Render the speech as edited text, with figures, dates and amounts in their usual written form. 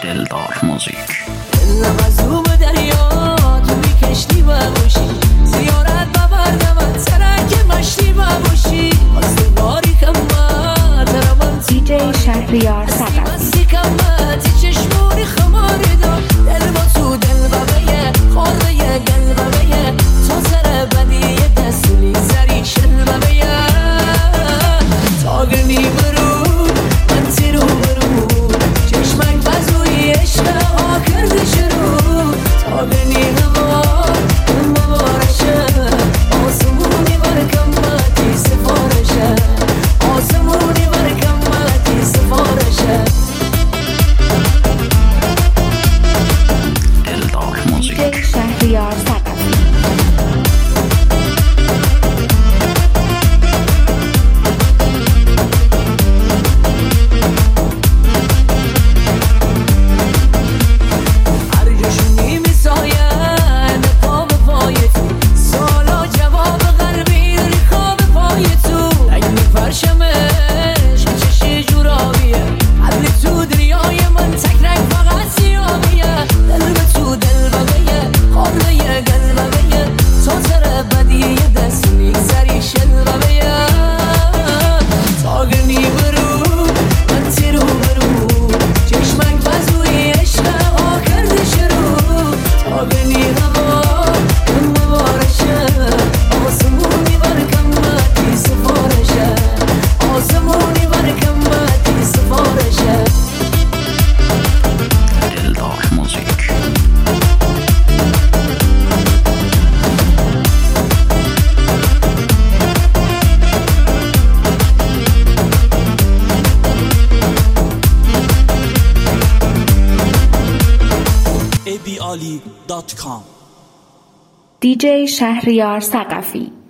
دلدار موزیک. مظلوم دریا توی کشتی باشی، زیارت ببردم سرک مشتی باشی، آستواری کمت رمان دیجی شهریار صدف مستی کمت چشمونی خماری دار، دل با تو دل ببیه خورده گل ببیه، تو سر بدی دستولی زری شل ببیه، تاگرنی برو من تیرو برو چشمک بزوی عشق ها کرده شروع، تاگرنی نوار مبارشه آسمونی برکمتی سفارشه، آسمونی برکمتی سفارشه. دلدار موزیک. دیجی شهریار صدف abiali.com. دیجی شهریار ثقفی